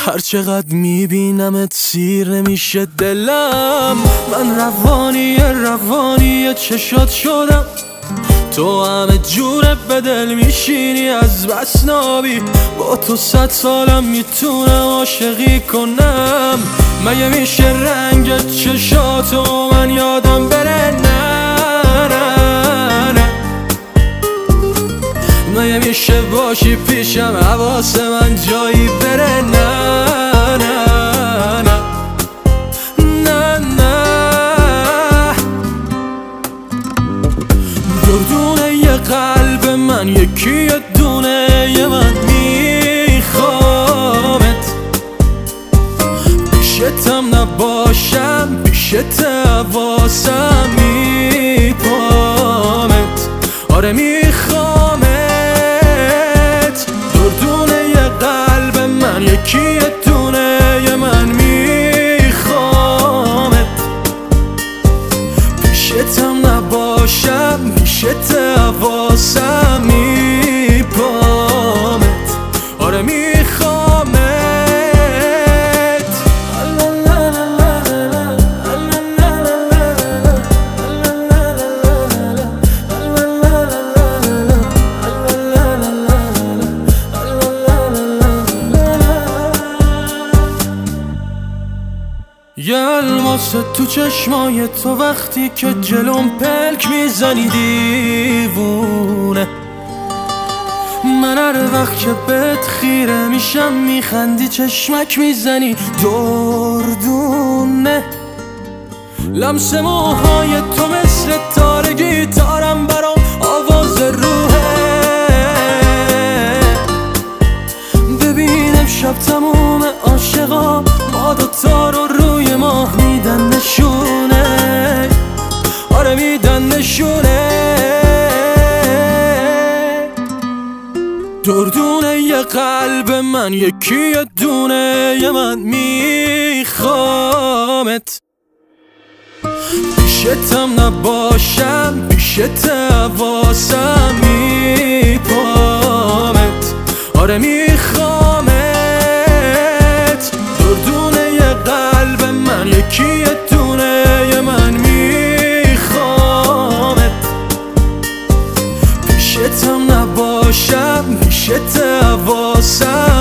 هر چقدر میبینمت سیر نمیشه دلم. من روانی چشات شدم، تو همه جوره به دل میشینی از بس نابی. با تو 100 سالم میتونم عاشقی کنم. مگه میشه رنگ چشاتو من یادم بره؟ نه نه نه. مگه میشه باشی پیشم حواس من جایی بره؟ نه نه نه نه نه. دردونه یه قلب من یکی دونه یه من میخوامت. پیشتم نباشم پیشت حواسم میپامت. آره میخوامت. دردونه یه قلب من یکی دونه یه من میخوامت. پیشتم نباشم پیشت حواسم میپامت. آره میخوامت. یه الماس تو چشمای تو وقتی که جلوم پلک میزنی دیوونه. من هر وقت که بهت خیره میشم میخندی چشمک میزنی دردونه. لمس موهای تو مثل تار گیتارم برام آواز روحه. ببینم شب تموم عاشقا ما دوتا رو روی ماه میدن نشونه. آره میدن نشونه. دردونه یه قلب من یکی دونه یه من میخوامت. پیشتم نباشم پیشت حواسم میپامت. آره میخوامت. دردونه یه قلب من یکی دونه یه من میخوامت. پیشتم نباشم پیشت حواسم